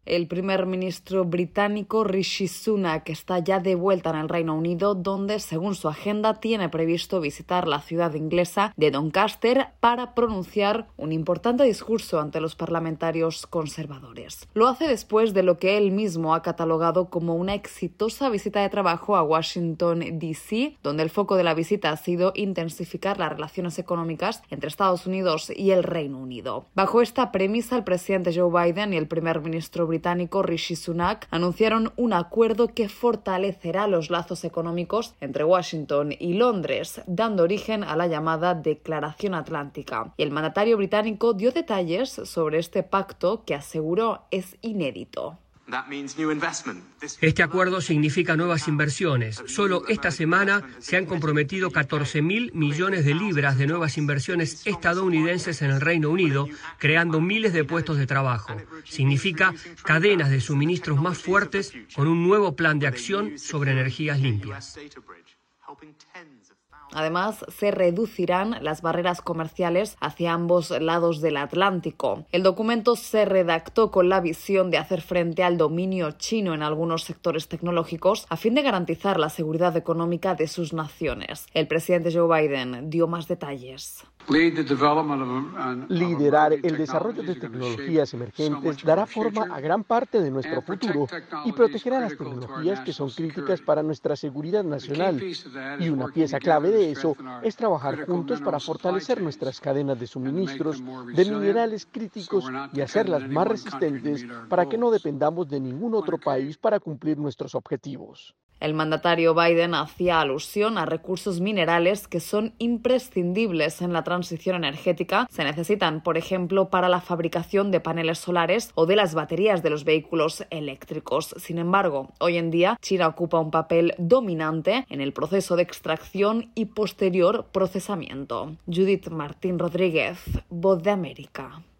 El primer ministro británico Rishi Sunak está ya de vuelta en el Reino Unido, donde, según su agenda, tiene previsto visitar la ciudad inglesa de Doncaster para pronunciar un importante discurso ante los parlamentarios conservadores. Lo hace después de lo que él mismo ha catalogado como una exitosa visita de trabajo a Washington, D.C., donde el foco de la visita ha sido intensificar las relaciones económicas entre Estados Unidos y el Reino Unido. Bajo esta premisa, el presidente Joe Biden y el primer ministro británico Rishi Sunak anunciaron un acuerdo que fortalecerá los lazos económicos entre Washington y Londres, dando origen a la llamada Declaración Atlántica. Y el mandatario británico dio detalles sobre este pacto que aseguró es inédito. Este acuerdo significa nuevas inversiones. Solo esta semana se han comprometido 14.000 millones de libras de nuevas inversiones estadounidenses en el Reino Unido, creando miles de puestos de trabajo. Significa cadenas de suministros más fuertes con un nuevo plan de acción sobre energías limpias. Además, se reducirán las barreras comerciales hacia ambos lados del Atlántico. El documento se redactó con la visión de hacer frente al dominio chino en algunos sectores tecnológicos a fin de garantizar la seguridad económica de sus naciones. El presidente Joe Biden dio más detalles. Liderar el desarrollo de tecnologías emergentes dará forma a gran parte de nuestro futuro y protegerá las tecnologías que son críticas para nuestra seguridad nacional. Y una pieza clave de eso es trabajar juntos para fortalecer nuestras cadenas de suministros de minerales críticos y hacerlas más resistentes para que no dependamos de ningún otro país para cumplir nuestros objetivos. El mandatario Biden hacía alusión a recursos minerales que son imprescindibles en la transición energética. Se necesitan, por ejemplo, para la fabricación de paneles solares o de las baterías de los vehículos eléctricos. Sin embargo, hoy en día China ocupa un papel dominante en el proceso de extracción y posterior procesamiento. Judith Martín Rodríguez, Voz de América.